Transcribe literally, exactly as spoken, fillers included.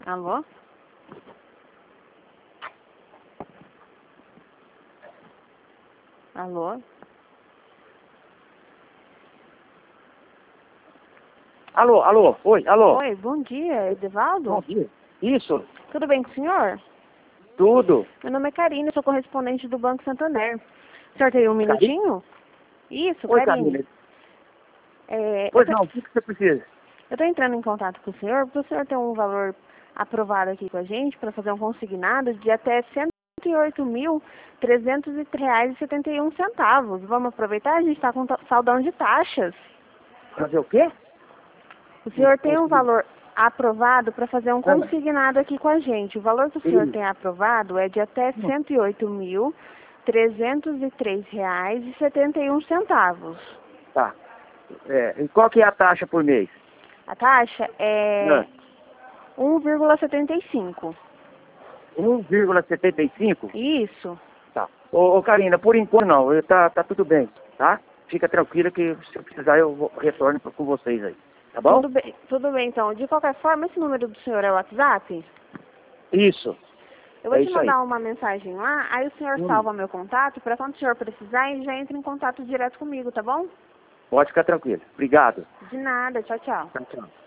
Alô? Alô? Alô, alô, oi, alô. Oi, bom dia, Edivaldo? Bom dia. Isso, Tudo bem com o senhor? tudo. Meu nome é Karine, eu sou correspondente do Banco Santander. O senhor tem um minutinho? Isso, Oi, Karine. Camila. É, Pois eu não, o que que você precisa? estou entrando em contato com o senhor, porque o senhor tem um valor aprovado aqui com a gente para fazer um consignado de até cento e oito mil, trezentos e três reais e setenta e um centavos. Vamos aproveitar? A gente está com ta- saldão de taxas. Fazer o quê? O senhor tem um valor aprovado para fazer um Ah, consignado aqui com a gente. O valor que o senhor sim. tem aprovado é de até cento e oito mil, trezentos e três reais e setenta e um centavos. Tá. É, e qual que é a taxa por mês? A taxa é Ah, um vírgula setenta e cinco. um vírgula setenta e cinco? Isso. Tá. Ô, ô, Karina, por enquanto não, eu- tá, tá tudo bem, tá? Fica tranquila que se eu precisar eu vou- retorno com vocês aí, tá bom? Tudo bem, tudo bem, então. De qualquer forma, esse número do senhor é o WhatsApp? Isso, Eu vou é te isso aí. mandar uma mensagem lá, aí o senhor Hum, salva meu contato, para quando o senhor precisar, ele já entra em contato direto comigo, tá bom? pode ficar tranquilo. Obrigado. De nada, tchau, tchau. Tchau, tchau.